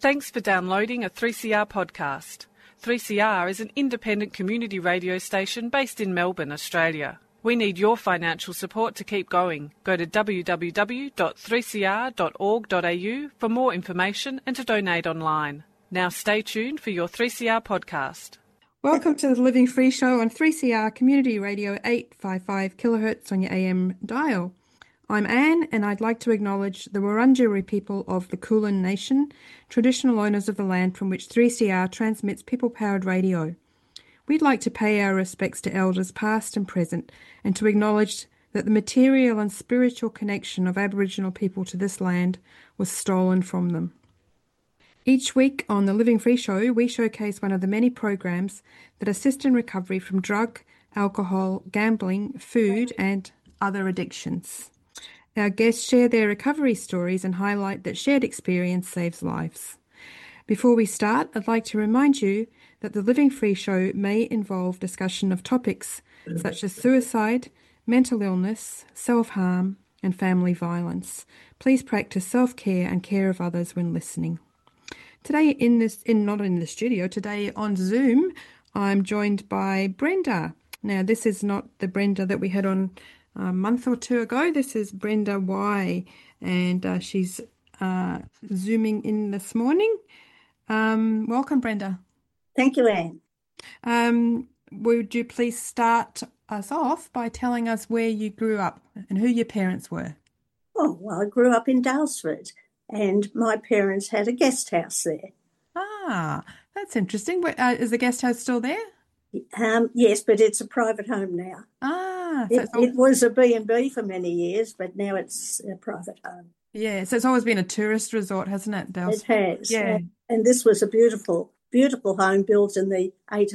Thanks for downloading a 3CR podcast. 3CR is an independent community radio station based in Melbourne, Australia. We need your financial support to keep going. Go to www.3cr.org.au for more information and to donate online. Now stay tuned for your 3CR podcast. Welcome to the Living Free Show on 3CR Community Radio 855 kHz on your AM dial. I'm Anne, and I'd like to acknowledge the Wurundjeri people of the Kulin Nation, traditional owners of the land from which 3CR transmits people-powered radio. We'd like to pay our respects to elders past and present, and to acknowledge that the material and spiritual connection of Aboriginal people to this land was stolen from them. Each week on the Living Free Show, we showcase one of the many programs that assist in recovery from drug, alcohol, gambling, food, and other addictions. Our guests share their recovery stories and highlight that shared experience saves lives. Before we start, I'd like to remind you that the Living Free Show may involve discussion of topics such as suicide, mental illness, self-harm, and family violence. Please practice self-care and care of others when listening. Today, not in the studio, today on Zoom, I'm joined by Brenda. Now, this is not the Brenda that we had on a month or two ago. This is Brenda Y, and she's Zooming in this morning. Welcome, Brenda. Thank you, Anne. Would you please start us off by telling us where you grew up and who your parents were? Oh, well, I grew up in Daylesford, and my parents had a guest house there. Ah, that's interesting. Is the guest house still there? Yes, but it's a private home now. It was a B&B for many years, but now it's a private home. Yeah, so it's always been a tourist resort, hasn't it, Daylesford? It has. Yeah. And this was a beautiful, beautiful home built in the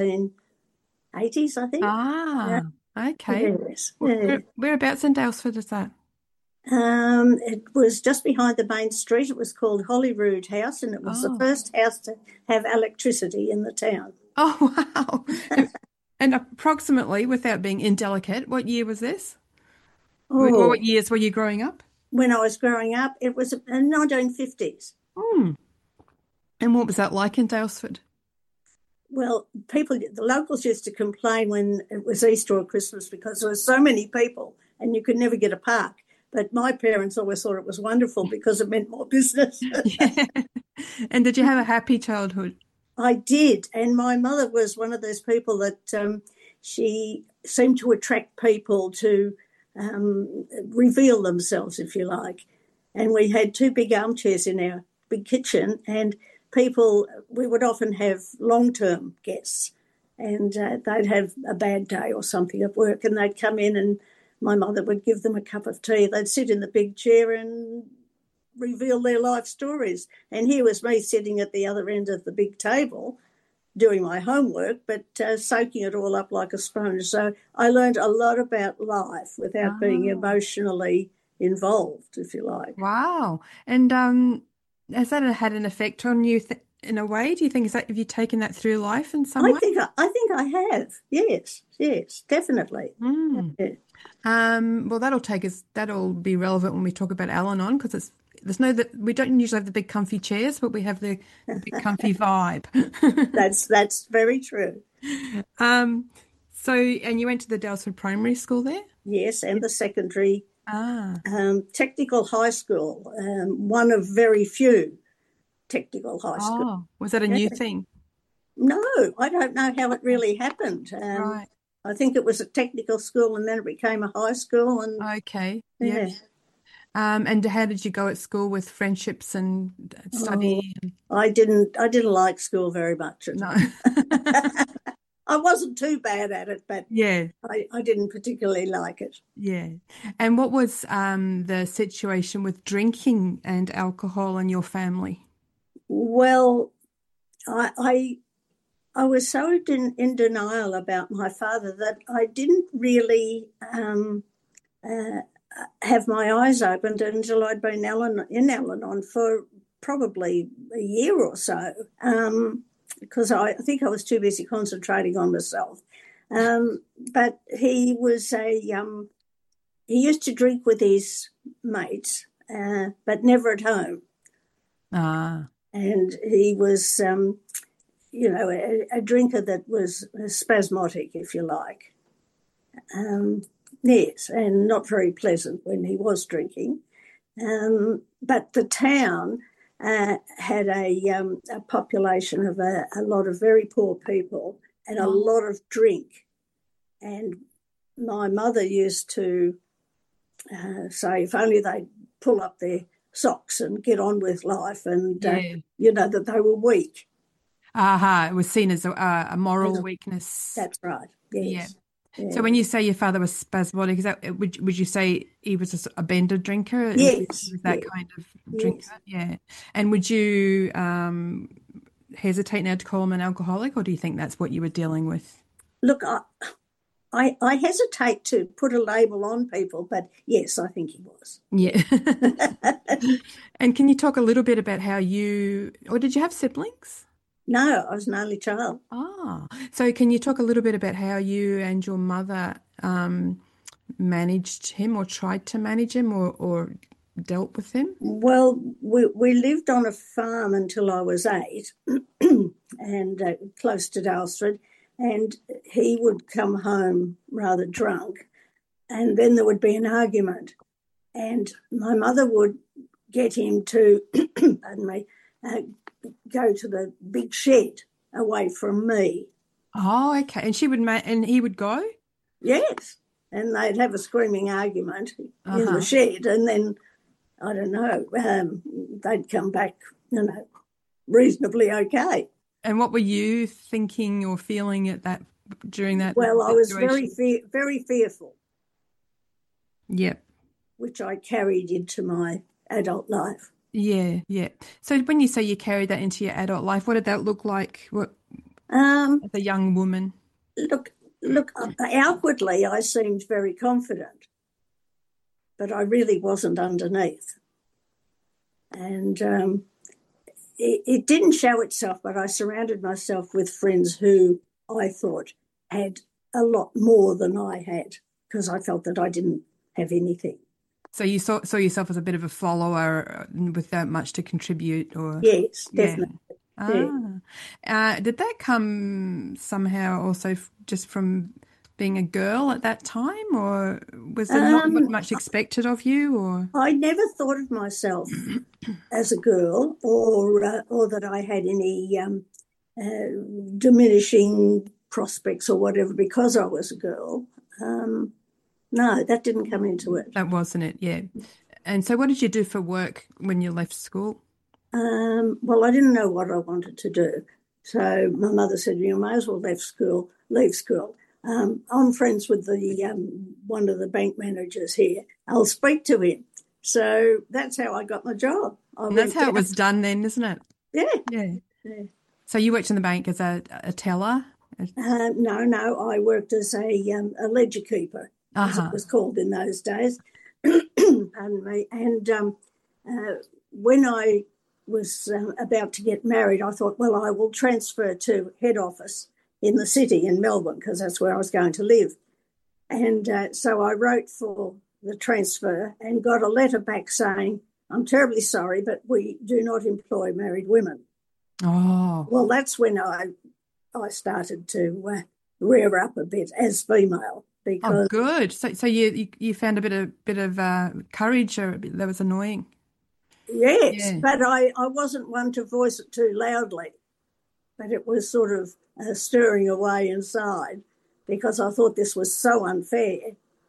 1880s, I think. Okay. Yes. Whereabouts in Daylesford is that? It was just behind the main street. It was called Holyrood House, and it was the first house to have electricity in the town. Oh, wow. And approximately, without being indelicate, what year was this? Or what years were you growing up? When I was growing up, it was in the 1950s. And what was that like in Daylesford? Well, the locals used to complain when it was Easter or Christmas because there were so many people and you could never get a park. But my parents always thought it was wonderful because it meant more business. Yeah. And did you have a happy childhood? I did. And my mother was one of those people that she seemed to attract people to reveal themselves, if you like. And we had two big armchairs in our big kitchen, and we would often have long-term guests, and they'd have a bad day or something at work, and they'd come in and my mother would give them a cup of tea. They'd sit in the big chair and reveal their life stories. And here was me sitting at the other end of the big table doing my homework, but soaking it all up like a sponge. So I learned a lot about life without being emotionally involved, if you like. Wow. And has that had an effect on you in a way? Do you think, have you taken that through life in some way? I think I have. Yes, definitely. Yeah. Well, that'll be relevant when we talk about Al-Anon, because we don't usually have the big comfy chairs, but we have the big comfy vibe. That's very true. So, and you went to the Daylesford Primary School there? Yes, and the secondary technical high school, one of very few technical high schools. Oh, was that a new thing? No, I don't know how it really happened. Right. I think it was a technical school and then it became a high school. And okay, yeah. And how did you go at school with friendships and study? I didn't like school very much. No. I wasn't too bad at it, but yeah, I didn't particularly like it. Yeah. And what was the situation with drinking and alcohol in your family? Well, I was so in denial about my father that I didn't really have my eyes opened until I'd been in Al-Anon for probably a year or so, because I think I was too busy concentrating on myself. But he used to drink with his mates, but never at home. and he was, a drinker that was spasmodic, if you like. Yes, and not very pleasant when he was drinking. But the town had a population of a lot of very poor people and a lot of drink. And my mother used to say if only they'd pull up their socks and get on with life and, that they were weak. It was seen as a moral weakness. That's right, yes. Yeah. So when you say your father was spasmodic, is that would you say he was a bender drinker? Yes. Was that kind of drinker? Yeah. And would you hesitate now to call him an alcoholic, or do you think that's what you were dealing with? Look, I hesitate to put a label on people, but yes, I think he was. Yeah. And can you talk a little bit about how did you have siblings? No, I was an only child. So can you talk a little bit about how you and your mother managed him or tried to manage him or dealt with him? Well, we lived on a farm until I was 8 and close to Dalesford, and he would come home rather drunk, and then there would be an argument, and my mother would get him to, pardon me, go to the big shed away from me. Oh, okay. And she would and he would go? Yes. And they'd have a screaming argument in the shed, and then, I don't know, they'd come back, reasonably okay. And what were you thinking or feeling during that? Well, I was very fearful. Yep. Which I carried into my adult life. Yeah. So when you say you carried that into your adult life, what did that look like? As a young woman? Look, outwardly I seemed very confident, but I really wasn't underneath. And it didn't show itself, but I surrounded myself with friends who I thought had a lot more than I had, because I felt that I didn't have anything. So you saw yourself as a bit of a follower without much to contribute, or? Yes, definitely. Yeah. Did that come somehow also just from being a girl at that time, or was there not much expected of you? Or I never thought of myself as a girl, or that I had any diminishing prospects or whatever because I was a girl. No, that didn't come into it. That wasn't it, yeah. And so what did you do for work when you left school? Well, I didn't know what I wanted to do. So my mother said, you may as well leave school. I'm friends with one of the bank managers here. I'll speak to him. So that's how I got my job. That's how it was done then, isn't it? Yeah. So you worked in the bank as a teller? No. I worked as a ledger keeper, as it was called in those days. Pardon me. And when I was about to get married, I thought, well, I will transfer to head office in the city in Melbourne, because that's where I was going to live. And so I wrote for the transfer and got a letter back saying, I'm terribly sorry, but we do not employ married women. Oh. Well, that's when I started to rear up a bit as female. Because, good. So you found a bit of courage, or that was annoying. Yes, but I wasn't one to voice it too loudly. But it was sort of stirring away inside, because I thought this was so unfair.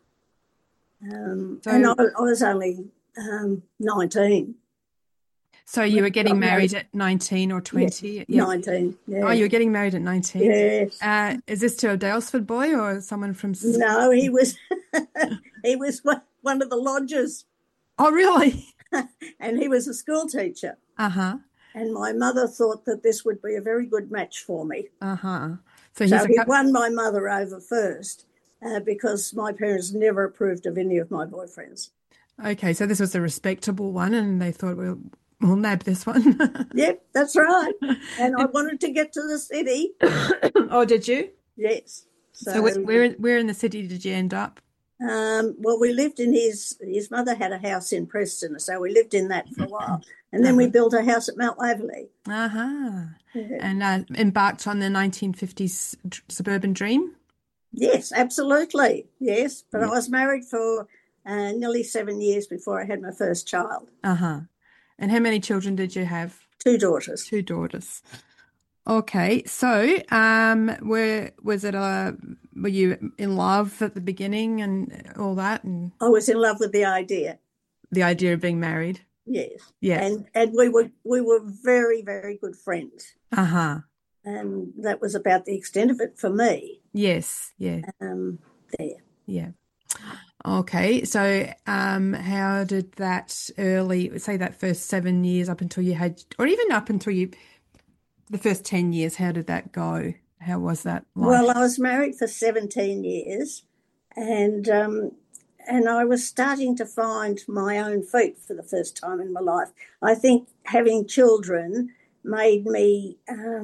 And I was only 19. So you were getting married at 19 or 20? Yeah, 19, yeah. Oh, you were getting married at 19? Yes. Is this to a Dalesford boy or someone from... No, he was one of the lodgers. Oh, really? And he was a school teacher. Uh-huh. And my mother thought that this would be a very good match for me. Uh-huh. So he won my mother over first, because my parents never approved of any of my boyfriends. Okay, so this was a respectable one, and they thought, we'll nab this one. Yep, that's right. And I wanted to get to the city. Oh, did you? Yes. So where in the city did you end up? Well, we lived in his mother had a house in Preston, so we lived in that for a while. And then we built a house at Mount Waverley. Uh-huh. Yeah. And embarked on the 1950s suburban dream? Yes, absolutely. Yes. But I was married for nearly 7 years before I had my first child. Uh-huh. And how many children did you have? 2 daughters. 2 daughters. Okay, so were you in love at the beginning and all that, and I was in love with the idea. the idea of being married? Yes. Yeah. And we were very, very good friends. Uh-huh. And that was about the extent of it for me. Yes, yeah. There. Yeah. Okay, so how did that say that first 7 years up until you had, or even up until the first 10 years, how did that go? How was that like? Well, I was married for 17 years and I was starting to find my own feet for the first time in my life. I think having children made me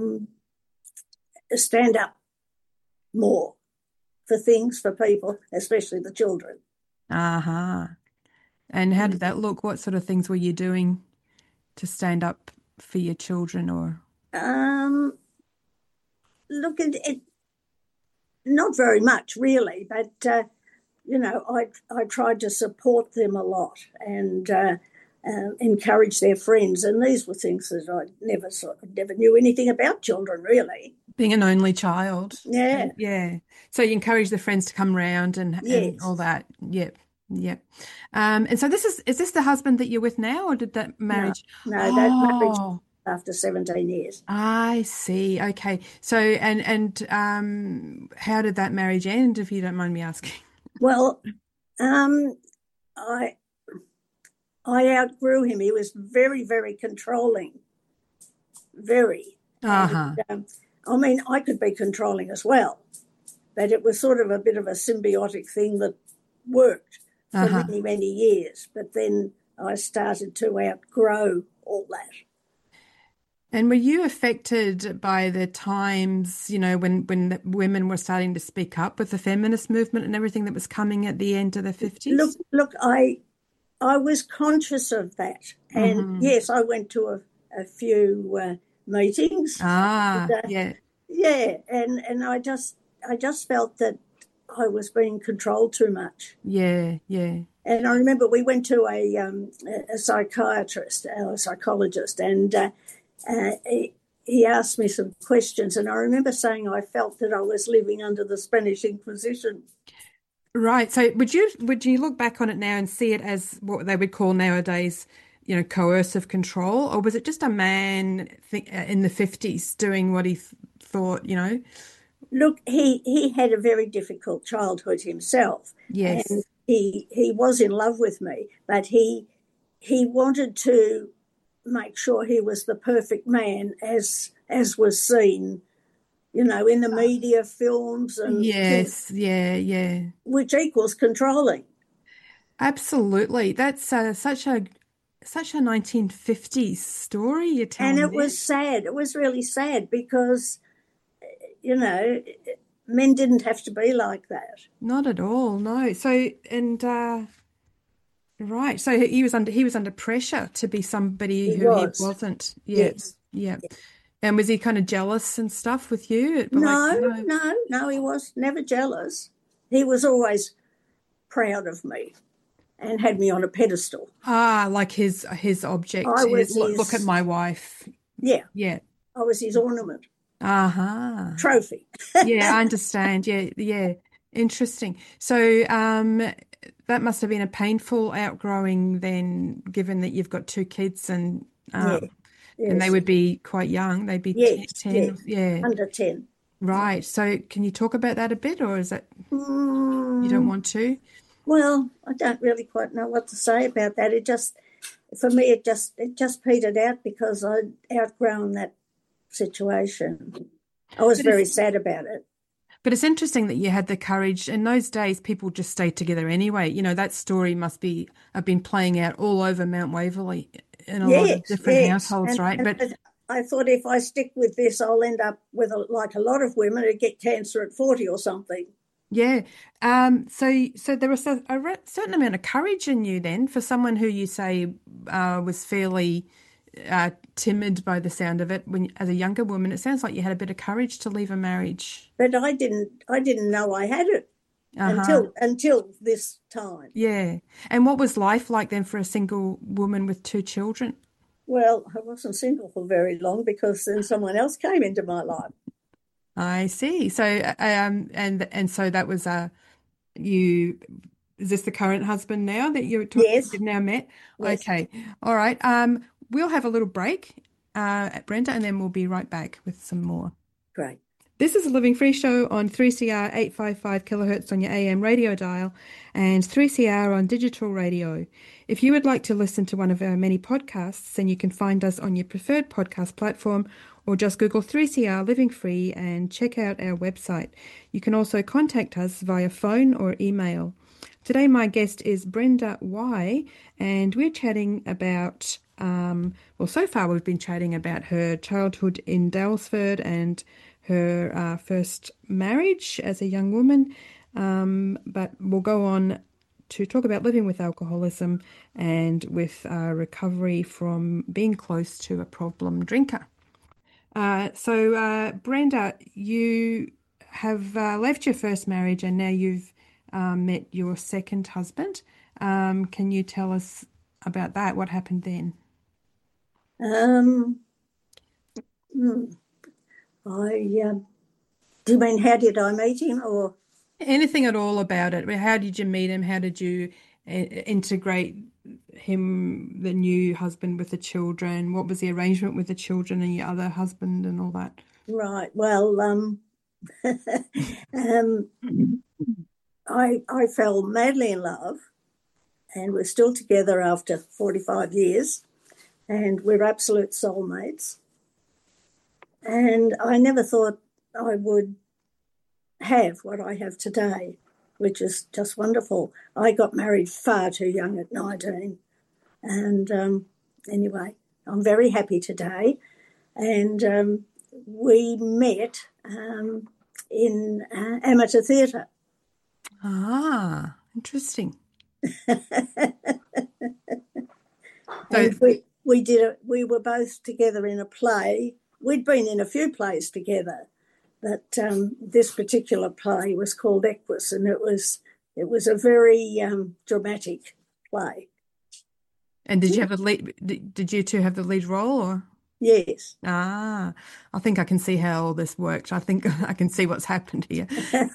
stand up more for things, for people, especially the children. Uh-huh. And how did that look? What sort of things were you doing to stand up for your children, or? Look, it not very much really, but I tried to support them a lot and encourage their friends, and these were things that I never knew anything about children really. Being an only child. Yeah. Yeah. So you encourage the friends to come round and all that. Yep. Yep. And so is this the husband that you're with now, or did that marriage? No, that marriage after 17 years. I see. Okay. So and how did that marriage end, if you don't mind me asking? Well, I outgrew him. He was very, very controlling. Very. Uh-huh. And, I could be controlling as well, but it was sort of a bit of a symbiotic thing that worked for many, many years. But then I started to outgrow all that. And were you affected by the times, when the women were starting to speak up with the feminist movement and everything that was coming at the end of the 50s? Look, I was conscious of that. And yes, I went to a few meetings. Yeah. Yeah, and I just felt that I was being controlled too much. Yeah, yeah. And I remember we went to a psychiatrist, or a psychologist, and he asked me some questions, and I remember saying I felt that I was living under the Spanish Inquisition. Right. So would you look back on it now and see it as what they would call nowadays, coercive control, or was it just a man in the 50s doing what he thought, Look, he had a very difficult childhood himself. Yes. And he was in love with me, but he wanted to make sure he was the perfect man as was seen, in the media, films and yes, yeah, which equals controlling. Absolutely. That's such a 1950s story you're telling me. And it was sad. It was really sad because, men didn't have to be like that. Not at all, no. So, and right. So he was under pressure to be somebody he wasn't. Yeah. Yes. Yeah. And was he kind of jealous and stuff with you? No, he was never jealous. He was always proud of me and had me on a pedestal. Like his object. I was look at my wife. Yeah. Yeah. I was his ornament. Uh-huh. Trophy. Yeah, I understand. Yeah. Interesting. So that must have been a painful outgrowing then, given that you've got 2 kids and Yes. and they would be quite young. They'd be 10. Yeah. Under 10. Right. So can you talk about that a bit, or is that you don't want to? Well, I don't really quite know what to say about that. For me, it just petered out because I'd outgrown that situation. I was very sad about it. But it's interesting that you had the courage. In those days, people just stayed together anyway. That story must have been playing out all over Mount Waverley in a lot of different households, right? But I thought if I stick with this, I'll end up with, like a lot of women, who get cancer at 40 or something. Yeah. So there was a certain amount of courage in you then for someone who you say was fairly timid by the sound of it when as a younger woman. It sounds like you had a bit of courage to leave a marriage. But I didn't know I had it Uh-huh. until this time. Yeah. And what was life like then for a single woman with two children? Well, I wasn't single for very long because then someone else came into my life. I see. So and so that was you is this the current husband now that Yes, you've now met? yes, Okay. All right. We'll have a little break, Brenda, and then we'll be right back with some more. great. This is a Living Free show on 3CR 855 kilohertz on your AM radio dial and 3CR on digital radio. If you would like to listen to one of our many podcasts, then you can find us on your preferred podcast platform or just Google 3CR Living Free and check out our website. You can also contact us via phone or email. Today my guest is Brenda Y, and we're chatting about, so far we've been chatting about her childhood in Daylesford and her first marriage as a young woman, but we'll go on to talk about living with alcoholism and with recovery from being close to a problem drinker. Brenda, you have left your first marriage and now you've met your second husband. Can you tell us about that? What happened then? Um, hmm, do you mean how did I meet him, or? Anything at all about it? How did you meet him? How did you integrate him, the new husband, with the children? What was the arrangement with the children and your other husband and all that? Right. Well, um, I fell madly in love, and we're still together after 45 years, and we're absolute soulmates. And I never thought I would have what I have today, which is just wonderful. I got married far too young at 19. And anyway, I'm very happy today. And we met in amateur theatre. Ah, interesting. And we were both together in a play. We'd been in a few plays together, but this particular play was called Equus, and it was a very dramatic play. And did you have the lead? Did you two have the lead role, or? Yes. Ah, I think I can see how all this worked. I think I can see what's happened here.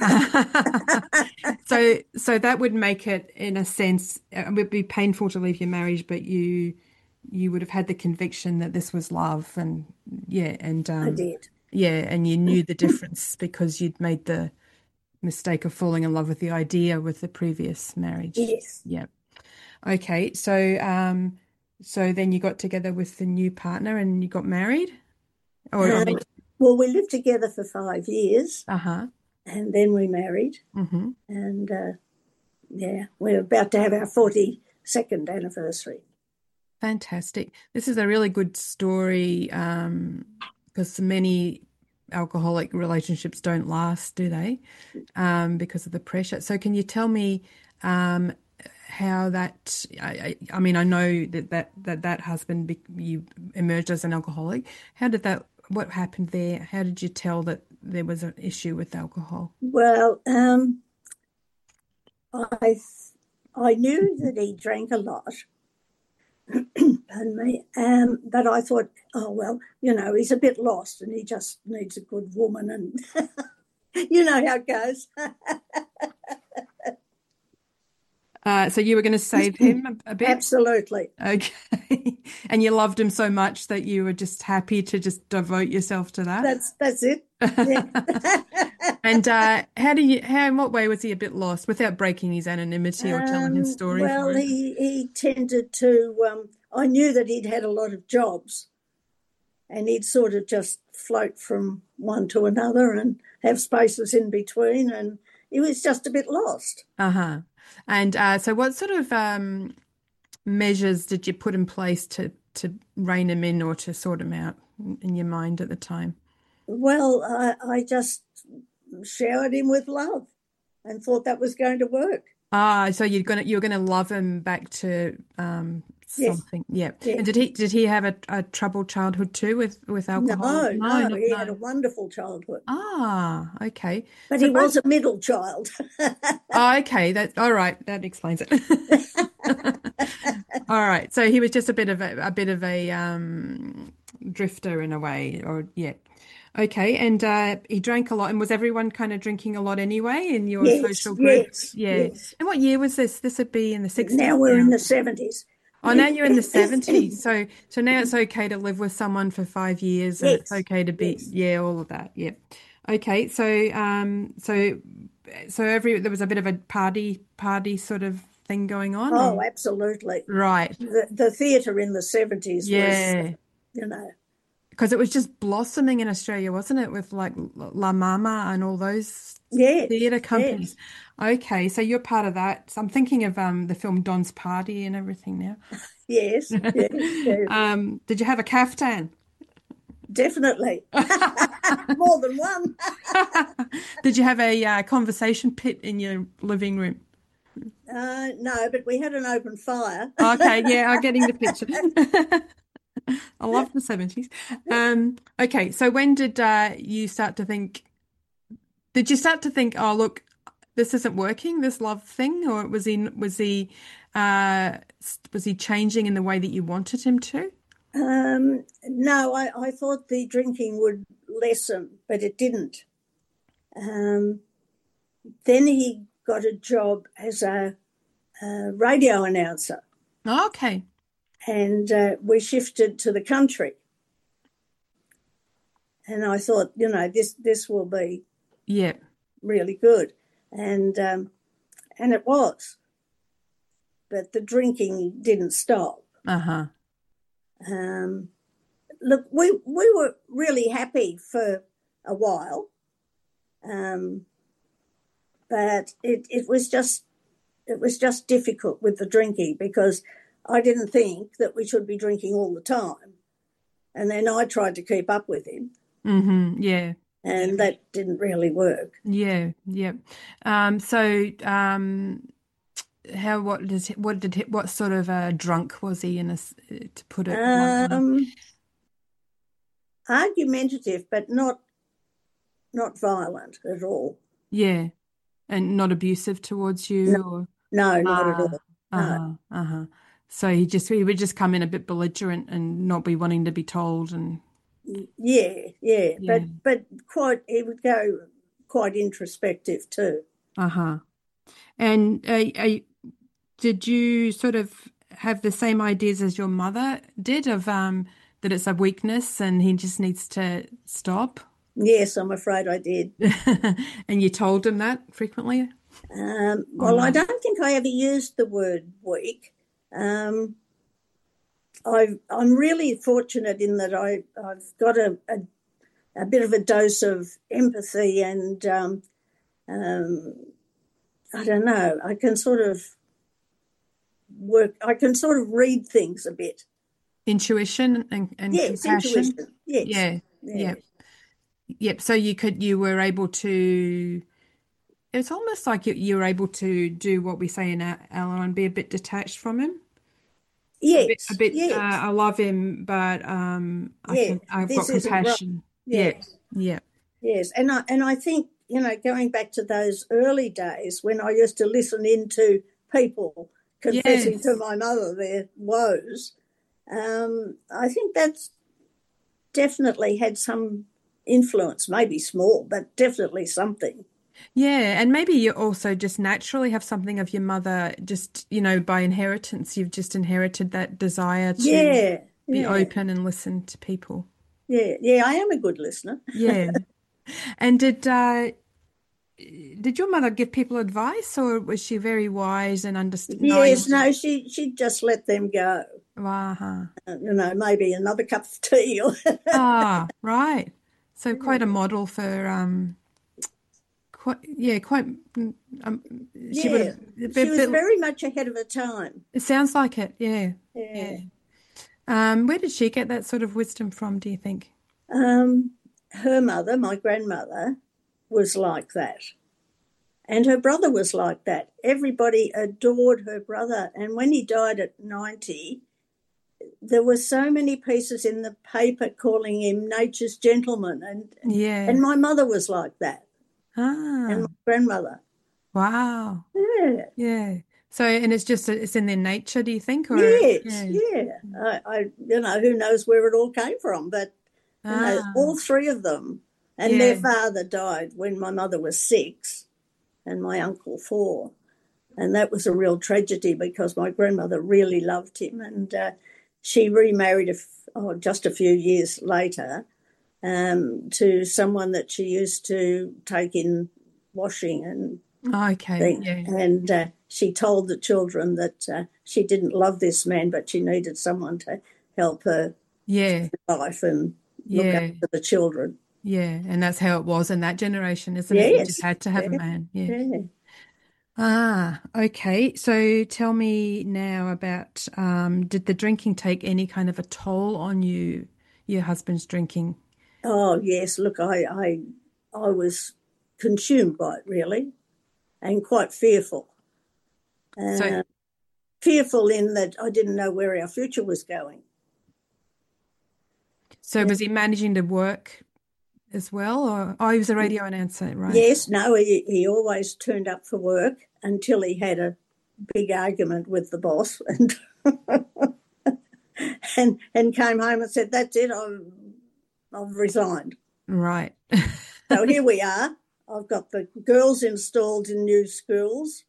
So that would make it, in a sense, it would be painful to leave your marriage, but you would have had the conviction that this was love, and I did. yeah, and you knew the difference because you'd made the mistake of falling in love with the idea with the previous marriage. Yes. Yeah. Okay, so then you got together with the new partner and you got married? Well, we lived together for 5 years, Uh-huh. and then we married. Mm-hmm. And we're about to have our 42nd anniversary. Fantastic. This is a really good story because many alcoholic relationships don't last, do they? Because of the pressure. So can you tell me how that, I mean, I know that husband, you emerged as an alcoholic. What happened there? How did you tell that there was an issue with alcohol? Well, I knew that he drank a lot, pardon me, but I thought, oh, well, he's a bit lost and he just needs a good woman, and you know how it goes. So you were going to save him a bit? Absolutely. Okay. And you loved him so much that you were just happy to just devote yourself to that? That's it. Yeah. And in what way was he a bit lost without breaking his anonymity or telling his story? Well, he tended to, I knew that he'd had a lot of jobs, and he'd sort of just float from one to another and have spaces in between, and he was just a bit lost. Uh-huh. And so what sort of measures did you put in place to rein him in or to sort him out in your mind at the time? Well, I just showered him with love. and thought that was going to work. So you're gonna love him back to Yes, something. Yeah. yes. And did he have a troubled childhood too with alcohol? No, no, he had a No. wonderful childhood, Okay. but So he both. was a middle child. Okay, that's all right. That explains it. All right. So he was just a bit of a drifter in a way, or yeah. Okay, and he drank a lot, and was everyone kind of drinking a lot anyway in your Yes, social group? yes, Yeah. yes. And what year was this? This would be in the 60s Now we're in now. the 70s. Oh, now you're in the 70s. So now it's okay to live with someone for 5 years and it's Yes, okay to be, yes. yeah, all of that. Yeah. Okay. So there was a bit of a party sort of thing going on, Oh, or absolutely. right. The theatre in the 70s was, Yeah. you know, Because it was just blossoming in Australia, wasn't it? With like La Mama and all those yes, theatre companies. yes, Okay. So you're part of that. So I'm thinking of the film Don's Party and everything now. yes, yes, yes, Did you have a caftan? definitely. More than one. Did you have a conversation pit in your living room? No, but we had an open fire. Okay, yeah, I'm getting the picture. I love the 70s. Okay, so when did you start to think, did you start to think, oh, look, this isn't working, this love thing, or was he changing in the way that you wanted him to? No, I thought the drinking would lessen, but it didn't. Then he got a job as a radio announcer, Okay. and we shifted to the country. And I thought, this will be Yeah. really good, and it was, but the drinking didn't stop. Uh-huh. Look, we were really happy for a while, but it was just difficult with the drinking, because I didn't think that we should be drinking all the time, and then I tried to keep up with him, Mm-hmm. Yeah. and that didn't really work. Yeah. Yeah. What sort of a drunk was he to put it bluntly? Argumentative, but not violent at all. Yeah. And not abusive towards you, or No, not at all. uh-huh, uh-huh. So he would just come in a bit belligerent and not be wanting to be told, and Yeah, yeah. but he would go quite introspective too. Uh-huh. And did you sort of have the same ideas as your mother did of that it's a weakness and he just needs to stop? Yes, I'm afraid I did. And you told him that frequently? Well, I don't think I ever used the word weak. I'm really fortunate in that I've got a bit of a dose of empathy, and I don't know, I can sort of read things a bit. Intuition and Yes, compassion. intuition. Yes. Yeah. Yes. Yep. So you were able to, it's almost like you were able to do what we say in Ella and be a bit detached from him. Yes. A bit, Yes. I love him, but I've got This isn't right. compassion. Yes. Yeah. Yes. And I think, going back to those early days when I used to listen into people confessing Yes. to my mother their woes, I think that's definitely had some influence, maybe small, but definitely something. Yeah, and maybe you also just naturally have something of your mother, just, by inheritance, you've just inherited that desire to Yeah. be Yeah. open and listen to people. Yeah. Yeah. I am a good listener. Yeah. And did your mother give people advice, or was she very wise and understanding? Yes. No, she just let them go. Uh-huh. Maybe another cup of tea. Or Right. So quite a model for quite. She would yeah. have. She was very much ahead of her time. It sounds like it. Yeah. Yeah. Where did she get that sort of wisdom from, do you think? Her mother, my grandmother, was like that. And her brother was like that. Everybody adored her brother. And when he died at 90, there were so many pieces in the paper calling him nature's gentleman. And my mother was like that. And my grandmother. Wow. Yeah. Yeah. So, and it's in their nature, do you think? Or Yeah. I who knows where it all came from, but all three of them. And their father died when my mother was 6 and my uncle 4. And that was a real tragedy because my grandmother really loved him. And she remarried just a few years later to someone that she used to take in washing and things. Yeah. And she told the children that she didn't love this man, but she needed someone to help her life and look after the children. Yeah, and that's how it was in that generation, isn't it? You just had to have a man. Yeah. Okay. So tell me now about, did the drinking take any kind of a toll on you, your husband's drinking? Oh, yes. Look, I was consumed by it, really, and quite fearful. Fearful in that I didn't know where our future was going. So was he managing to work as well? Or he was a radio announcer, right? Yes, no, he always turned up for work until he had a big argument with the boss and and came home and said, "That's it, I've resigned." Right. So here we are. I've got the girls installed in new schools.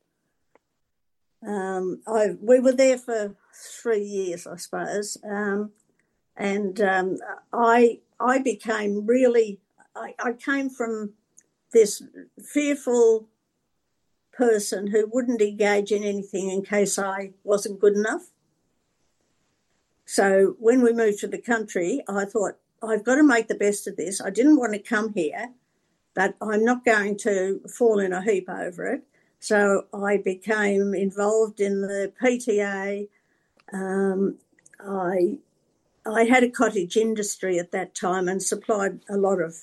We were there for 3 years, I suppose, and I became really. I came from this fearful person who wouldn't engage in anything in case I wasn't good enough. So when we moved to the country, I thought, I've got to make the best of this. I didn't want to come here, but I'm not going to fall in a heap over it. So I became involved in the PTA. I had a cottage industry at that time and supplied a lot of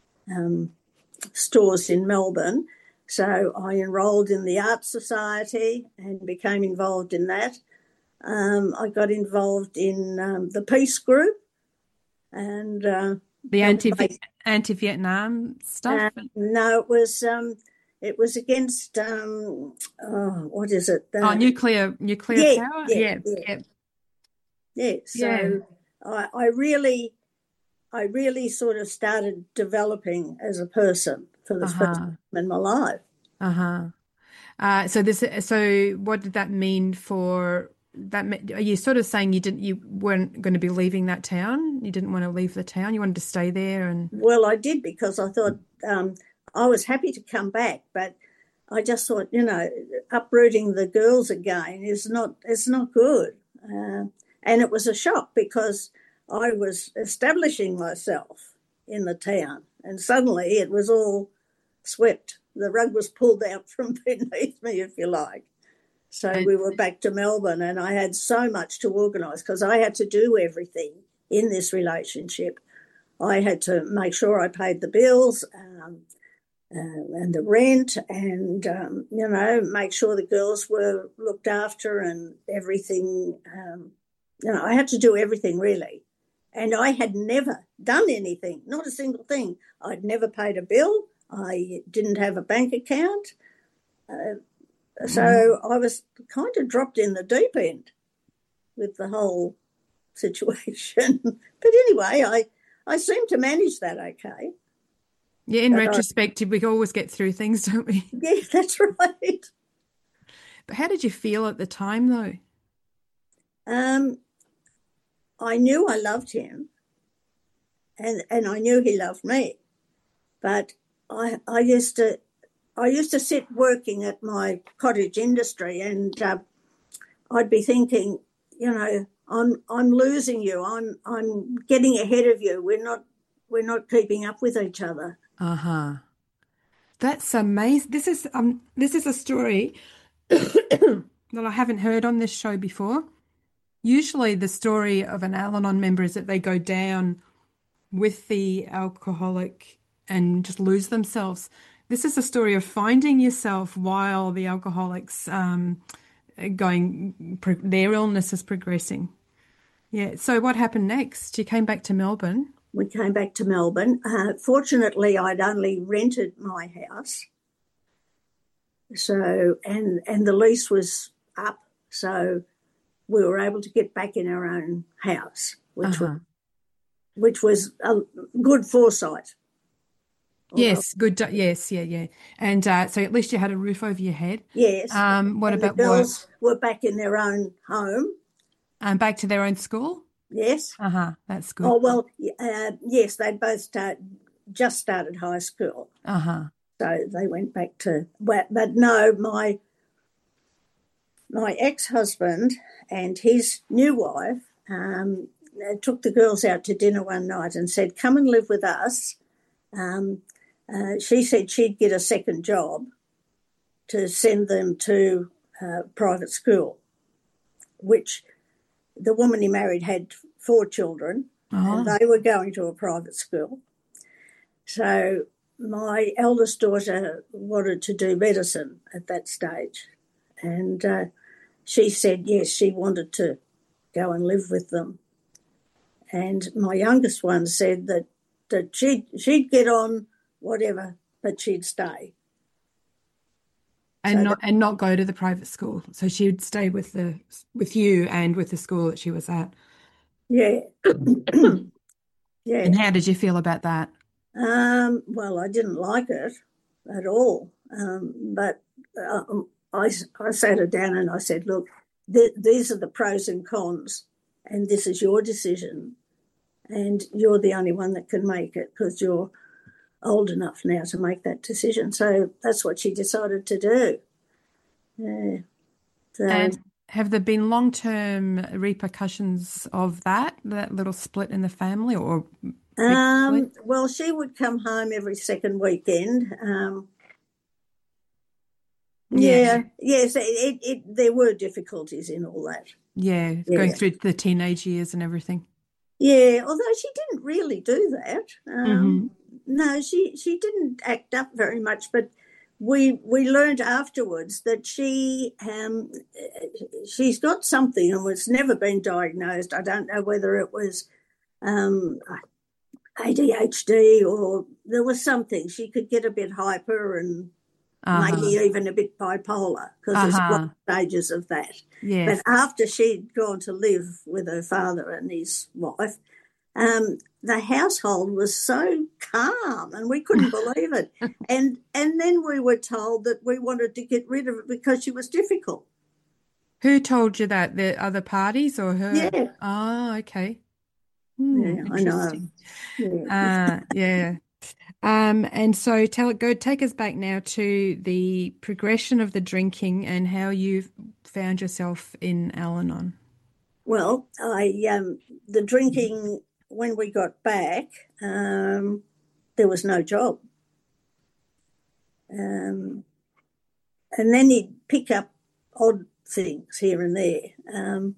stores in Melbourne. So I enrolled in the Art Society and became involved in that. I got involved in the Peace Group and the anti-Vietnam stuff. No, it was against what is it? Nuclear power. Yeah. So I really sort of started developing as a person for the first time in my life. So what did that mean for that? Are you sort of saying you weren't going to be leaving that town? You didn't want to leave the town. You wanted to stay there, and well, I did because I thought I was happy to come back, but I just thought uprooting the girls again it's not good, and it was a shock because I was establishing myself in the town, and suddenly it was all swept. The rug was pulled out from beneath me, if you like. So we were back to Melbourne, and I had so much to organise because I had to do everything in this relationship. I had to make sure I paid the bills and the rent and, make sure the girls were looked after and everything. I had to do everything, really. And I had never done anything, not a single thing. I'd never paid a bill. I didn't have a bank account. So I was kind of dropped in the deep end with the whole situation. But anyway, I seem to manage that okay. Yeah, in retrospect, we always get through things, don't we? Yeah, that's right. But how did you feel at the time, though? I knew I loved him, and I knew he loved me. But I used to sit working at my cottage industry, and I'd be thinking, I'm losing you. I'm getting ahead of you. We're not keeping up with each other. That's amazing. This is a story that I haven't heard on this show before. Usually the story of an Al-Anon member is that they go down with the alcoholic and just lose themselves. this is a story of finding yourself while the alcoholics their illness is progressing. Yeah. So what happened next? You came back to Melbourne. We came back to Melbourne. Fortunately, I'd only rented my house. So, and the lease was up, so we were able to get back in our own house, which was a good foresight. Yes, good. Yes, yeah. And so at least you had a roof over your head. Yes. What about the girls were back in their own home. Back to their own school? Yes. That's good. Oh, well, yes, they both just started high school. So they went back to, but no, my ex-husband and his new wife took the girls out to dinner one night and said, come and live with us. She said she'd get a second job to send them to private school, which the woman he married had 4 children, and they were going to a private school. So my eldest daughter wanted to do medicine at that stage, and she said yes, she wanted to go and live with them. And my youngest one said that she'd get on whatever, but she'd stay. And not go to the private school. So she would stay with you and with the school that she was at. Yeah. Yeah. And how did you feel about that? Well, I didn't like it at all. But I sat her down and I said, look, these are the pros and cons, and this is your decision. And you're the only one that can make it because you're old enough now to make that decision. So that's what she decided to do. Yeah. So, and have there been long-term repercussions of that little split in the family, or? Well, she would come home every second weekend. Yes, there were difficulties in all that. Yeah, going through the teenage years and everything. Yeah, although she didn't really do that. No, she didn't act up very much, but we learned afterwards that she's got something and was never been diagnosed. I don't know whether it was ADHD or there was something. She could get a bit hyper and maybe even a bit bipolar because there's a lot of stages of that. Yes. But after she'd gone to live with her father and his wife, the household was so calm and we couldn't believe it. And then we were told that we wanted to get rid of it because she was difficult. Who told you that? The other parties or her? Yeah. Oh, okay. Yeah, I know. Yeah. And so take us back now to the progression of the drinking and how you found yourself in Al-Anon. Well, the drinking, when we got back, there was no job. And then he'd pick up odd things here and there.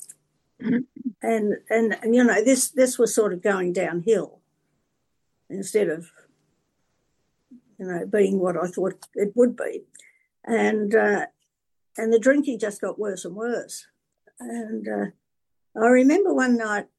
And you know, this was sort of going downhill instead of, you know, being what I thought it would be. And the drinking just got worse and worse. And I remember one night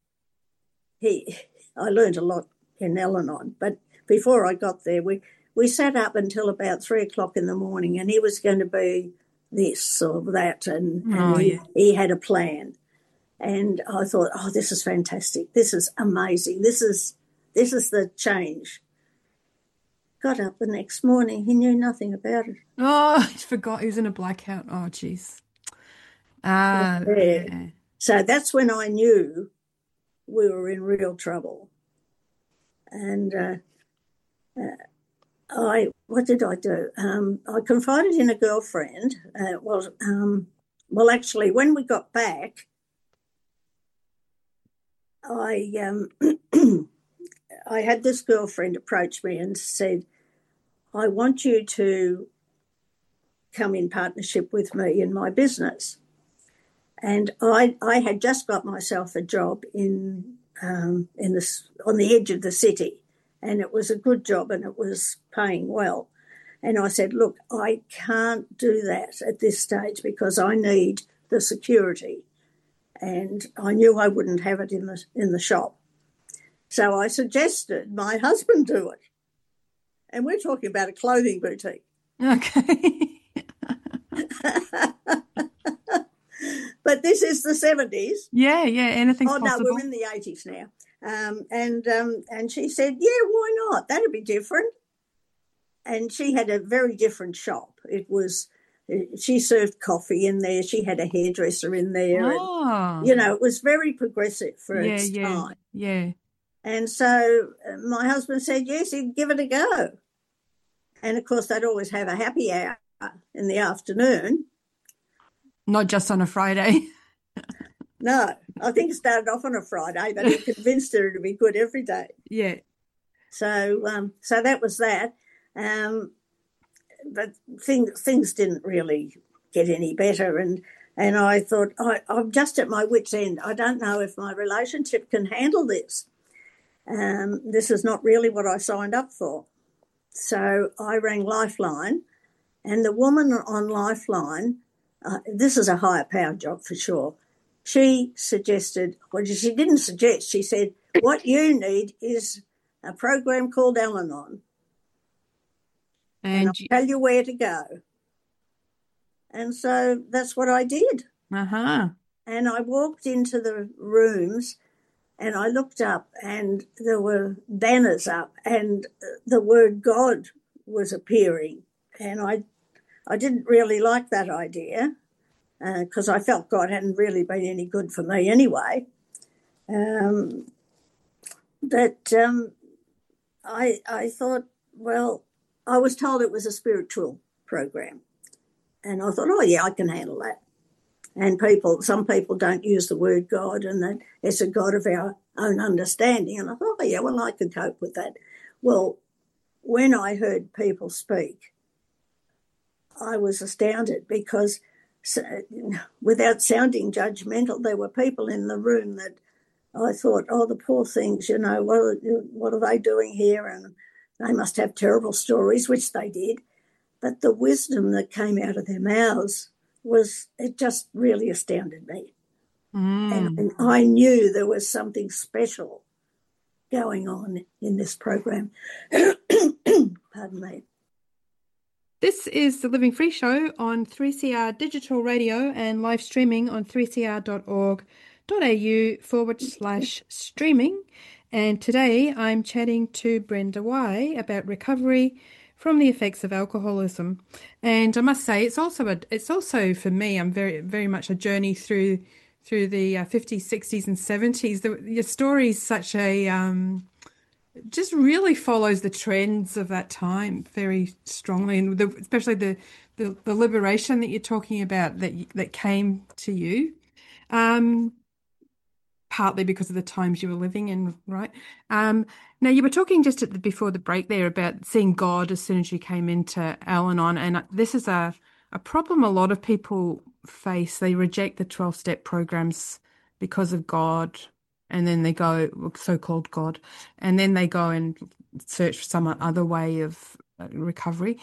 I learned a lot in Al-Anon, but before I got there, we sat up until about 3 o'clock in the morning, and he was going to be this or that, and he had a plan. And I thought, oh, this is fantastic. This is amazing. This is the change. Got up the next morning. He knew nothing about it. Oh, he forgot. He was in a blackout. Oh, jeez. Yeah. So that's when I knew we were in real trouble. And what did I do? I confided in a girlfriend. Well, actually, when we got back, I had this girlfriend approach me and said, I want you to come in partnership with me in my business. And I had just got myself a job on the edge of the city, and it was a good job and it was paying well. And I said, look, I can't do that at this stage because I need the security. And I knew I wouldn't have it in the shop. So I suggested my husband do it. And we're talking about a clothing boutique. Okay. But this is the 70s. Yeah, anything's possible. Oh, no, we're in the 80s now. And she said, yeah, why not? That'd be different. And she had a very different shop. She served coffee in there. She had a hairdresser in there. Oh. And, it was very progressive for its time. Yeah. And so my husband said, yes, he'd give it a go. And, of course, they'd always have a happy hour in the afternoon. Not just on a Friday. No, I think it started off on a Friday, but he convinced her it'd be good every day. Yeah. So that was that. But things didn't really get any better. And I thought, I'm just at my wit's end. I don't know if my relationship can handle this. This is not really what I signed up for. So I rang Lifeline, and the woman on Lifeline, this is a higher power job for sure, she suggested, well, she didn't suggest, she said, what you need is a program called Al-Anon. And I'll tell you where to go. And so that's what I did. Uh-huh. And I walked into the rooms and I looked up and there were banners up and the word God was appearing. And I didn't really like that idea because I felt God hadn't really been any good for me anyway. But I thought, well, I was told it was a spiritual program. And I thought, oh, yeah, I can handle that. And some people don't use the word God and that it's a God of our own understanding. And I thought, oh, yeah, well, I could cope with that. Well, when I heard people speak, I was astounded because without sounding judgmental, there were people in the room that I thought, oh, the poor things, what are they doing here? And they must have terrible stories, which they did. But the wisdom that came out of their mouths it just really astounded me. And I knew there was something special going on in this program. Pardon me. This is the Living Free Show on 3CR Digital Radio and live streaming on 3cr.org.au/streaming. And today I'm chatting to Brenda Y about recovery from the effects of alcoholism. And I must say, it's also for me, I'm very, very much a journey through the 50s, 60s and 70s. Your story is such a, just really follows the trends of that time very strongly. And especially the liberation that you're talking about that came to you. Partly because of the times you were living in, right? Now, you were talking just before the break there about seeing God as soon as you came into Al-Anon, and this is a problem a lot of people face. They reject the 12-step programs because of God, and then they go, so-called God, and then they go and search for some other way of recovery.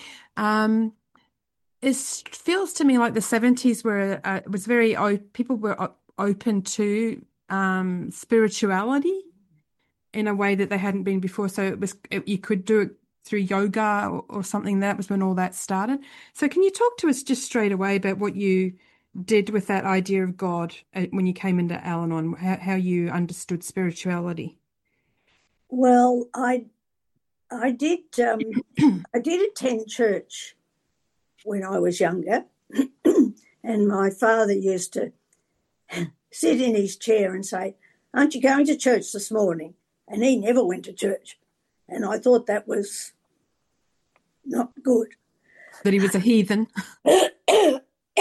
It feels to me like the 70s were was very people were open to spirituality in a way that they hadn't been before. So you could do it through yoga or something. That was when all that started. So can you talk to us just straight away about what you did with that idea of God when you came into Al-Anon, how you understood spirituality? Well, I did attend church when I was younger, and my father used to sit in his chair and say, aren't you going to church this morning? And he never went to church. And I thought that was not good. That he was a heathen. And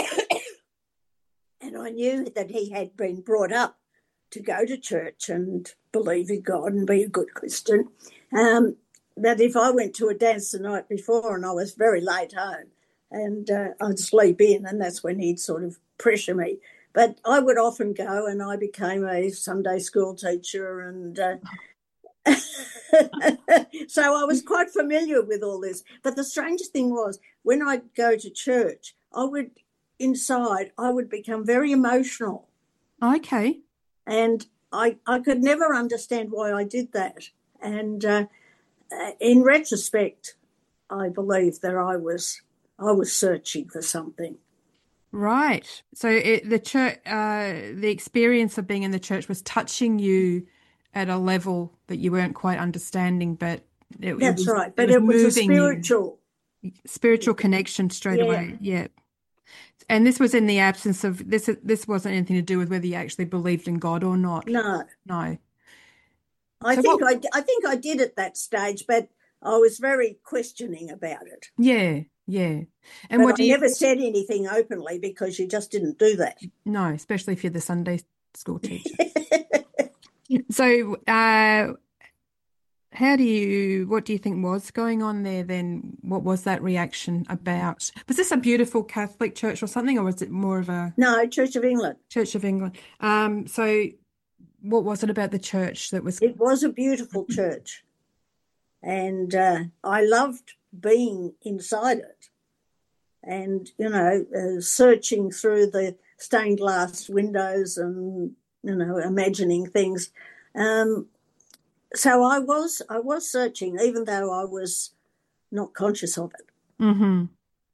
I knew that he had been brought up to go to church and believe in God and be a good Christian. That if I went to a dance the night before and I was very late home and I'd sleep in, and that's when he'd sort of pressure me. But I would often go, and I became a Sunday school teacher, and So I was quite familiar with all this. But the strangest thing was when I'd go to church, I would become very emotional. Okay. And I could never understand why I did that. And in retrospect, I believe that I was searching for something. Right. So the church, the experience of being in the church was touching you at a level that you weren't quite understanding, but That's right. But it was it was a moving spiritual connection straight away. Yeah. And this was in the absence of this. This wasn't anything to do with whether you actually believed in God or not. No. I think I did at that stage, but I was very questioning about it. Yeah. And but I never said anything openly because you just didn't do that. No, especially if you're the Sunday school teacher. So, what do you think was going on there then? What was that reaction about? Was this a beautiful Catholic church or something, or was it more of a... No, Church of England. Church of England. So what was it about the church that was... It was a beautiful church. And I loved being inside it and, searching through the stained glass windows and, imagining things. So I was searching, even though I was not conscious of it. Mm-hmm.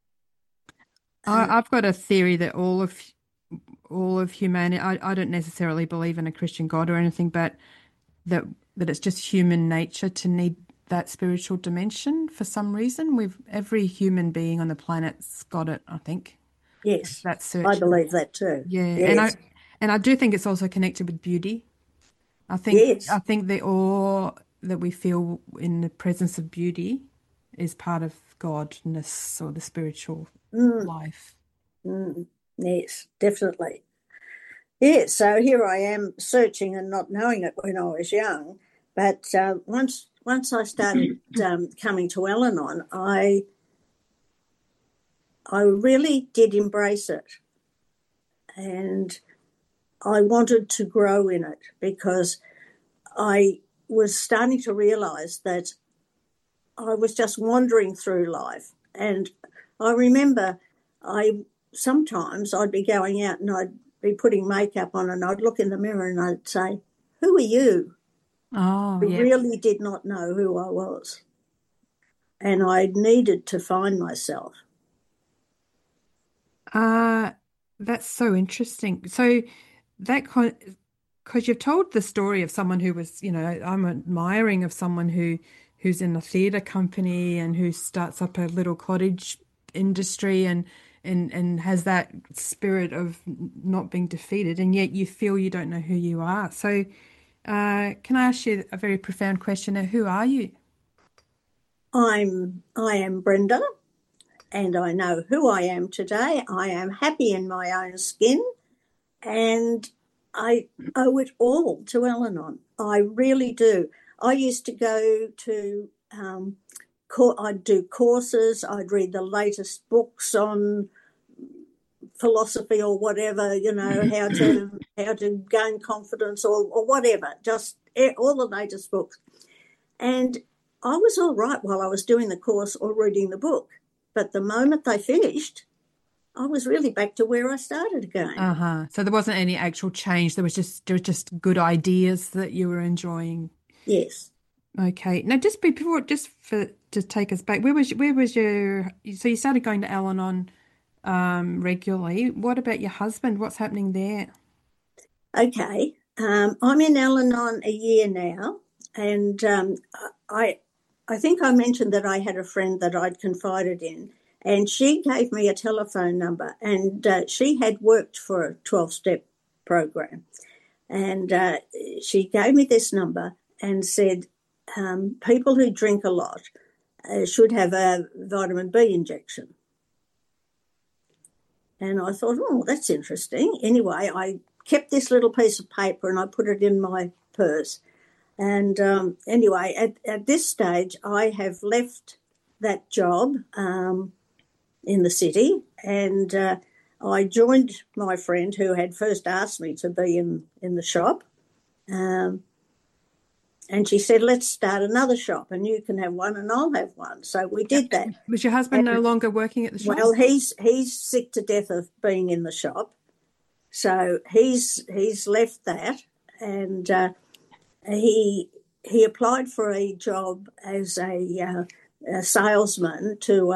I've got a theory that all of humanity, I don't necessarily believe in a Christian God or anything, but that it's just human nature to need that spiritual dimension for some reason. Every human being on the planet's got it, I think. Yes, that search. I believe that too. Yeah, yes. and I do think it's also connected with beauty. I think the awe that we feel in the presence of beauty is part of godness or the spiritual life. Yes, definitely. Yes, so here I am searching and not knowing it when I was young, but once I started coming to Al-Anon, I really did embrace it, and I wanted to grow in it because I was starting to realise that I was just wandering through life. And I remember sometimes I'd be going out and I'd be putting makeup on and I'd look in the mirror and I'd say, "Who are you?" Oh, I really did not know who I was. And I needed to find myself. That's so interesting. So because you've told the story of someone who was, I'm admiring of someone who's in a theatre company and who starts up a little cottage industry and has that spirit of not being defeated, and yet you feel you don't know who you are. So can I ask you a very profound question? Who are you? I am Brenda, and I know who I am today. I am happy in my own skin, and I owe it all to Al-Anon. I really do. I used to go to, I'd do courses, I'd read the latest books on philosophy or whatever, how to gain confidence or whatever, just all the latest books. And I was all right while I was doing the course or reading the book. But the moment they finished, I was really back to where I started again. So there wasn't any actual change. There was just good ideas that you were enjoying. Yes. Okay. Now, just to take us back, where was your? So you started going to Al-Anon regularly. What about your husband? What's happening there? Okay. I'm in Al-Anon a year now, and I think I mentioned that I had a friend that I'd confided in, and she gave me a telephone number, and she had worked for a 12-step program. And she gave me this number and said, people who drink a lot should have a vitamin B injection. And I thought, oh, that's interesting. Anyway, I kept this little piece of paper and I put it in my purse. And anyway, at this stage, I have left that job in the city, and I joined my friend who had first asked me to be in the shop. And And she said, let's start another shop and you can have one and I'll have one. So we did that. Was your husband no longer working at the shop? Well, he's sick to death of being in the shop. So he's left that, and he applied for a job as a salesman to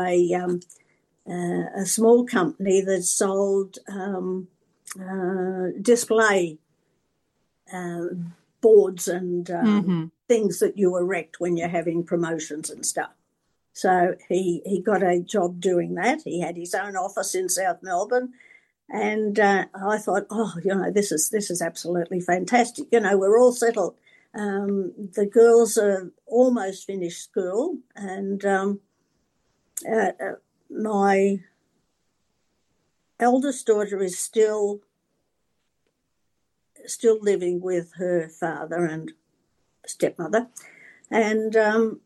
a small company that sold display boards and things that you erect when you're having promotions and stuff. So he got a job doing that. He had his own office in South Melbourne. And I thought, this is absolutely fantastic. We're all settled. The girls are almost finished school, and my eldest daughter is still living with her father and stepmother. And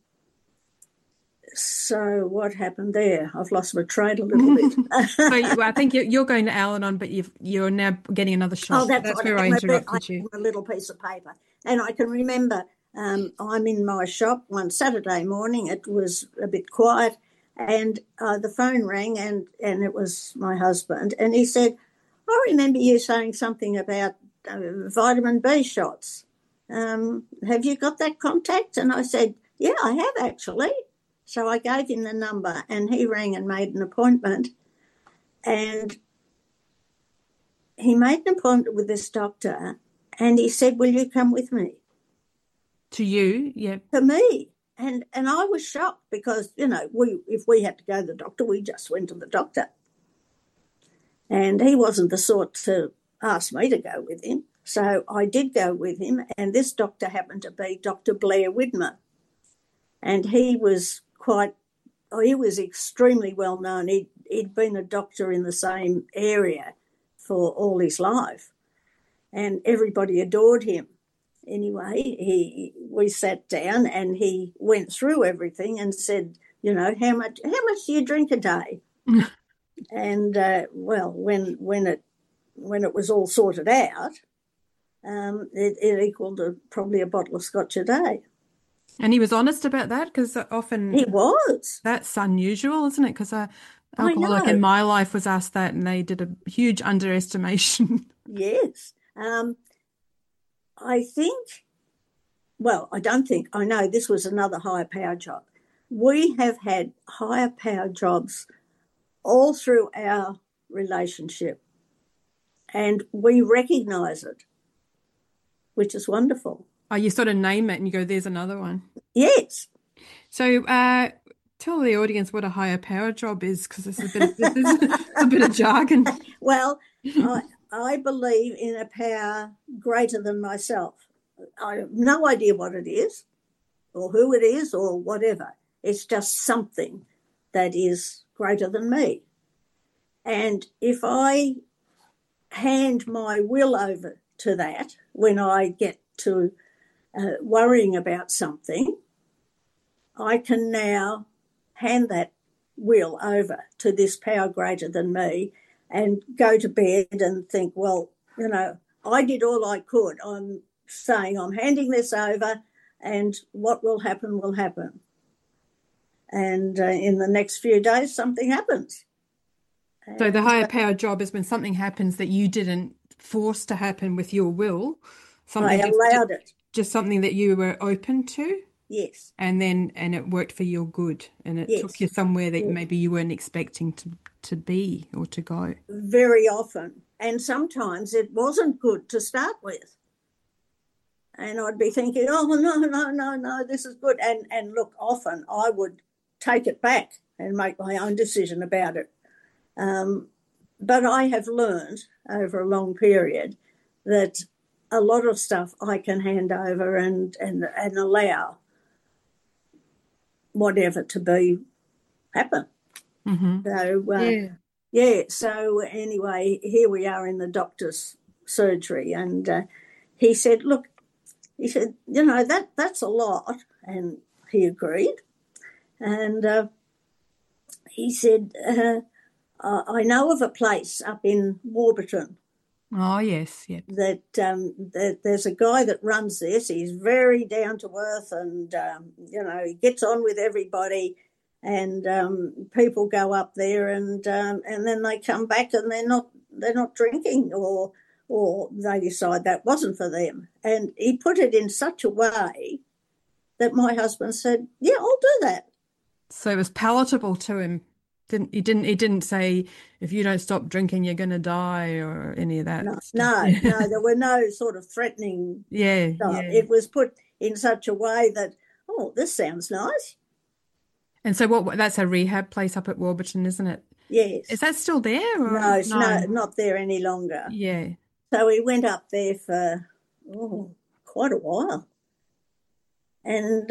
so what happened there? I've lost my train a little bit. So I think you're going to Al-Anon, but you're now getting another shot. Oh, that's right. where I interrupted you. A little piece of paper. And I can remember I'm in my shop one Saturday morning. It was a bit quiet, and the phone rang, and it was my husband. And he said, I remember you saying something about vitamin B shots. Have you got that contact? And I said, yeah, I have actually. So I gave him the number and he rang and made an appointment. And he made an appointment with this doctor and he said, will you come with me? To you, yeah. To me. And I was shocked because, if we had to go to the doctor, we just went to the doctor. And he wasn't the sort to ask me to go with him. So I did go with him, and this doctor happened to be Dr. Blair Widmer. And he was extremely well known. He'd been a doctor in the same area for all his life, and everybody adored him. Anyway, we sat down and he went through everything and said, how much do you drink a day? And when it was all sorted out, it equaled probably a bottle of scotch a day. And he was honest about that, because often he was. That's unusual, isn't it? Because alcoholic in my life was asked that, and they did a huge underestimation. Yes, I know this was another higher power job. We have had higher power jobs all through our relationship, and we recognise it, which is wonderful. Oh, you sort of name it and you go, there's another one. Yes. So tell the audience what a higher power job is, because this is a bit of jargon. Well, I believe in a power greater than myself. I have no idea what it is or who it is or whatever. It's just something that is greater than me. And if I hand my will over to that when I get to worrying about something, I can now hand that will over to this power greater than me and go to bed and think, well, I did all I could. I'm saying I'm handing this over, and what will happen will happen. And in the next few days, something happens. So the higher power job is when something happens that you didn't force to happen with your will. I allowed it. Just something that you were open to? Yes. And it worked for your good, and it took you somewhere that maybe you weren't expecting to be or to go. Very often. And sometimes it wasn't good to start with. And I'd be thinking, oh, no, this is good. And look, often I would take it back and make my own decision about it. But I have learned over a long period that a lot of stuff I can hand over and allow whatever to happen. Mm-hmm. So, so anyway, here we are in the doctor's surgery, and he said, that's a lot, and he agreed. And he said, I know of a place up in Warburton Oh, yes, yeah. That there's a guy that runs this. He's very down to earth, and he gets on with everybody. And people go up there, and then they come back, and they're not drinking, or they decide that wasn't for them. And he put it in such a way that my husband said, "Yeah, I'll do that." So it was palatable to him. He didn't say, if you don't stop drinking, you're going to die, or any of that stuff. No, there were no sort of threatening Yeah, stuff. yeah. It was put in such a way that, oh, this sounds nice. And so that's a rehab place up at Warburton, isn't it? Yes. Is that still there? Or? No, it's not there any longer. Yeah. So we went up there for quite a while. And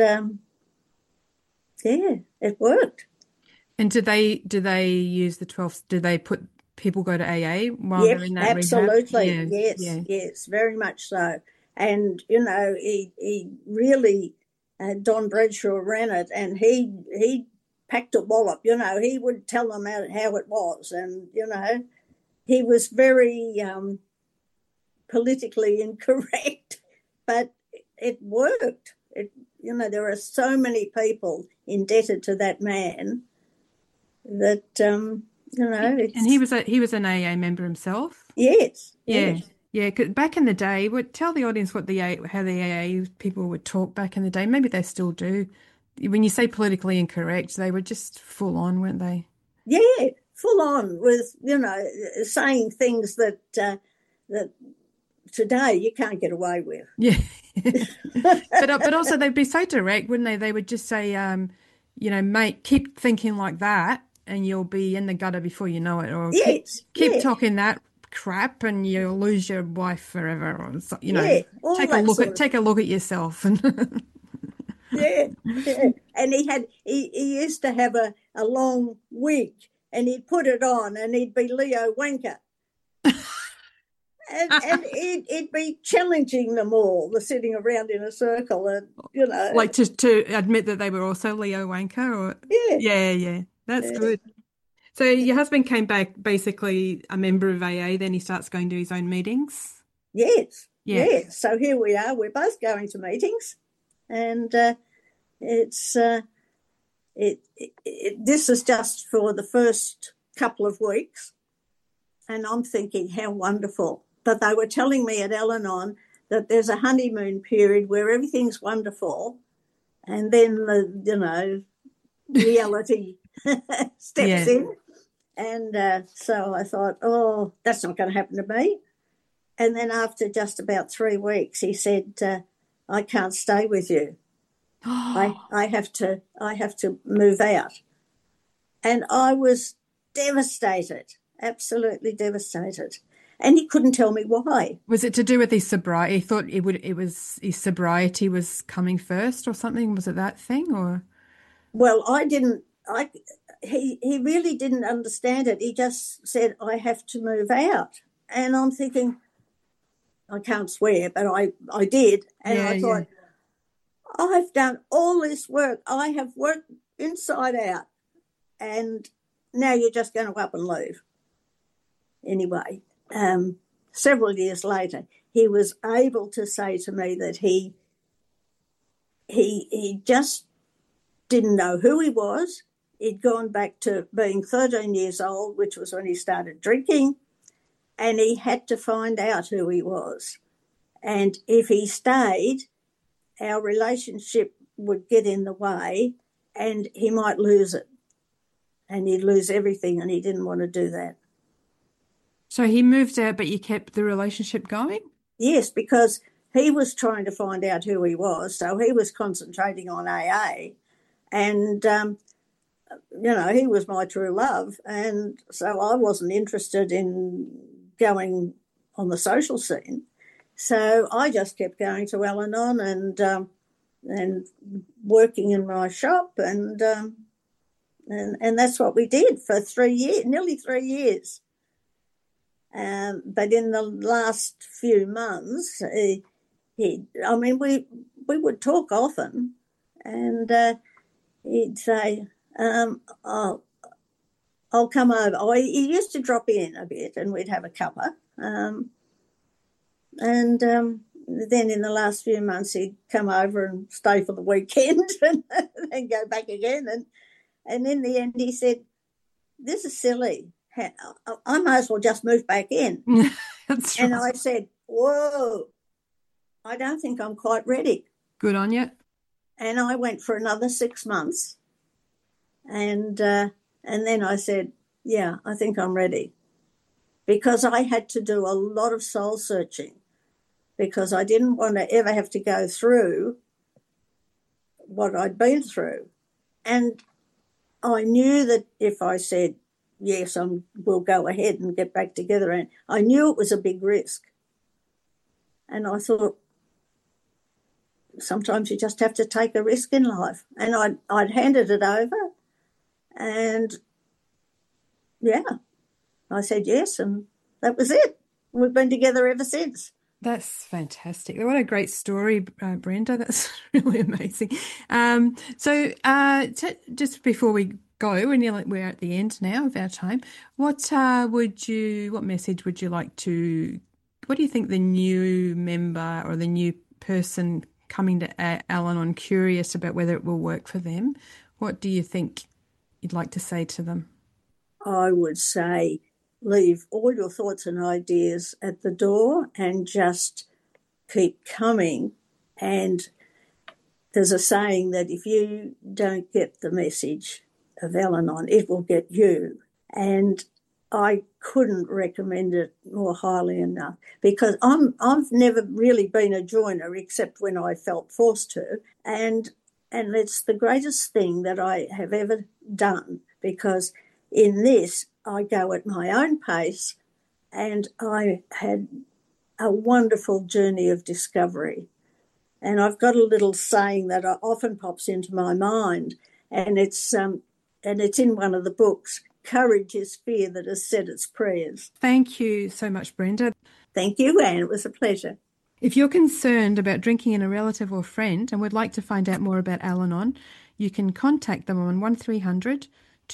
it worked. And do they use the 12? Do they put people go to AA while they're in that absolutely. rehab? Yes, very much so. And he really, Don Bradshaw ran it, and he packed a wallop. He would tell them how it was, and he was very politically incorrect, but it worked. There are so many people indebted to that man. That and he was an AA member himself. Yes. Yeah. 'Cause back in the day, tell the audience how the AA people would talk back in the day. Maybe they still do. When you say politically incorrect, they were just full on, weren't they? Yeah, full on with saying things that today you can't get away with. Yeah, but also they'd be so direct, wouldn't they? They would just say, mate, keep thinking like that, and you'll be in the gutter before you know it. Or keep talking that crap, and you'll lose your wife forever. Or take a look at yourself. Yeah. And he used to have a long wig, and he'd put it on, and he'd be Leo Wanker. And he'd be challenging them all, sitting around in a circle, and like to admit that they were also Leo Wanker, or yeah, that's good. So your husband came back basically a member of AA. Then he starts going to his own meetings. Yes. So here we are. We're both going to meetings, and this is just for the first couple of weeks, and I'm thinking how wonderful. But they were telling me at Al-Anon that there's a honeymoon period where everything's wonderful, and then the reality steps in. And so I thought, oh, that's not going to happen to me. And then after just about 3 weeks, he said, I can't stay with you. I have to move out. And I was devastated, absolutely devastated. And he couldn't tell me why. Was it to do with his sobriety? He thought it was his sobriety was coming first or something? Was it that thing, or? Well, he really didn't understand it. He just said, I have to move out. And I'm thinking, I can't swear, but I did. And I thought, I've done all this work. I have worked inside out. And now you're just going to up and leave. Anyway, several years later, he was able to say to me that he just didn't know who he was. He'd gone back to being 13 years old, which was when he started drinking, and he had to find out who he was. And if he stayed, our relationship would get in the way and he might lose it. And he'd lose everything, and he didn't want to do that. So he moved out, but you kept the relationship going? Yes, because he was trying to find out who he was, so he was concentrating on AA. And, he was my true love, and so I wasn't interested in going on the social scene. So I just kept going to Al-Anon and working in my shop, and that's what we did for 3 years, nearly 3 years. But in the last few months, we would talk often, and he'd say, I'll come over. He used to drop in a bit, and we'd have a cuppa. And then in the last few months, he'd come over and stay for the weekend and then go back again. And in the end, he said, "This is silly. I might as well just move back in." That's and right. I said, "Whoa, I don't think I'm quite ready." Good on you. And I went for another 6 months. And then I said, "Yeah, I think I'm ready." Because I had to do a lot of soul searching, because I didn't want to ever have to go through what I'd been through. And I knew that if I said, yes, we'll go ahead and get back together, and I knew it was a big risk. And I thought, sometimes you just have to take a risk in life. And I'd handed it over, and yeah, I said yes, and that was it. We've been together ever since. That's fantastic. What a great story, Brenda. That's really amazing. So just before we go, we're at the end now of our time. What message would you like to, what do you think the new member or the new person coming to Al-Anon curious about whether it will work for them, what do you think you'd like to say to them? I would say leave all your thoughts and ideas at the door and just keep coming. And there's a saying that if you don't get the message of Al-Anon, it will get you. And I couldn't recommend it more highly enough, because I've never really been a joiner except when I felt forced to. And it's the greatest thing that I have ever done, because in this, I go at my own pace, and I had a wonderful journey of discovery. And I've got a little saying that often pops into my mind, and it's in one of the books: "Courage is fear that has said its prayers." Thank you so much, Brenda. Thank you, Anne. It was a pleasure. If you're concerned about drinking in a relative or friend and would like to find out more about Al-Anon, you can contact them on 1300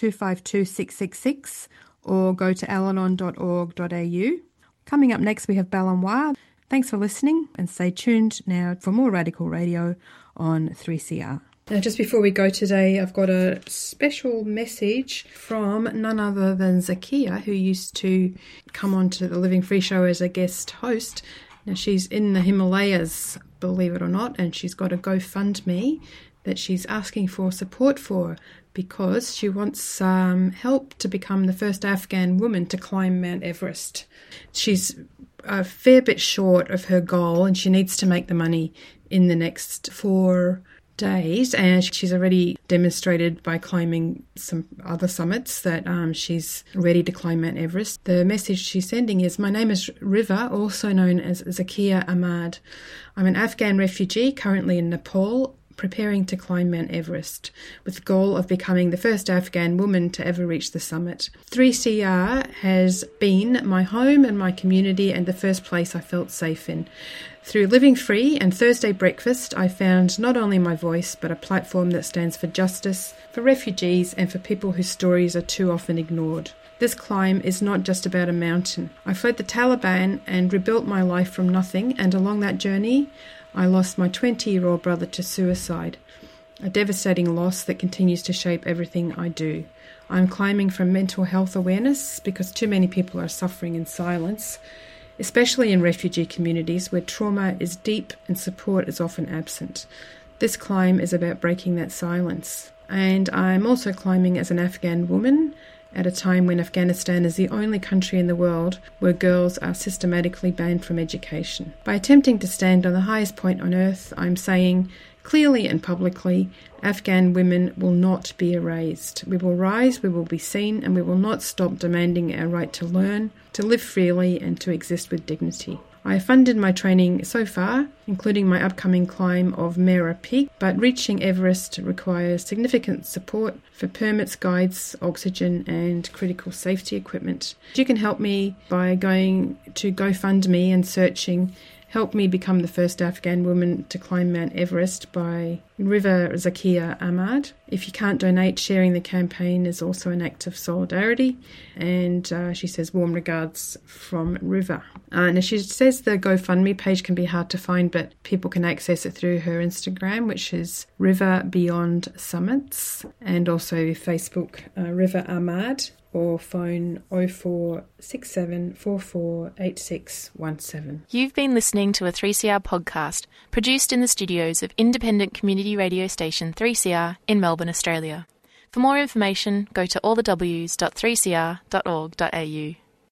252 666 or go to alanon.org.au. Coming up next, we have Balanoir. Thanks for listening, and stay tuned now for more Radical Radio on 3CR. Now, just before we go today, I've got a special message from none other than Zakia, who used to come on to the Living Free Show as a guest host. Now, she's in the Himalayas, believe it or not, and she's got a GoFundMe that she's asking for support for, because she wants help to become the first Afghan woman to climb Mount Everest. She's a fair bit short of her goal, and she needs to make the money in the next 4 days, and she's already demonstrated by climbing some other summits that she's ready to climb Mount Everest. The message she's sending is, "My name is Riva, also known as Zakia Ahmad. I'm an Afghan refugee currently in Nepal, preparing to climb Mount Everest, with the goal of becoming the first Afghan woman to ever reach the summit. 3CR has been my home and my community, and the first place I felt safe in. Through Living Free and Thursday Breakfast, I found not only my voice, but a platform that stands for justice, for refugees, and for people whose stories are too often ignored. This climb is not just about a mountain. I fled the Taliban and rebuilt my life from nothing, and along that journey, I lost my 20-year-old brother to suicide, a devastating loss that continues to shape everything I do. I'm climbing for mental health awareness because too many people are suffering in silence, especially in refugee communities where trauma is deep and support is often absent. This climb is about breaking that silence. And I'm also climbing as an Afghan woman at a time when Afghanistan is the only country in the world where girls are systematically banned from education. By attempting to stand on the highest point on earth, I'm saying clearly and publicly, Afghan women will not be erased. We will rise, we will be seen, and we will not stop demanding our right to learn, to live freely, and to exist with dignity. I have funded my training so far, including my upcoming climb of Mera Peak, but reaching Everest requires significant support for permits, guides, oxygen, and critical safety equipment. You can help me by going to GoFundMe and searching "Help me become the first Afghan woman to climb Mount Everest" by River Zakia Ahmad. If you can't donate, sharing the campaign is also an act of solidarity. And she says, warm regards from River. And she says the GoFundMe page can be hard to find, but people can access it through her Instagram, which is River Beyond Summits, and also Facebook, River Ahmad, or phone 0467 448617. You've been listening to a 3CR podcast produced in the studios of independent community radio station 3CR in Melbourne, Australia. For more information, go to allthews.3cr.org.au.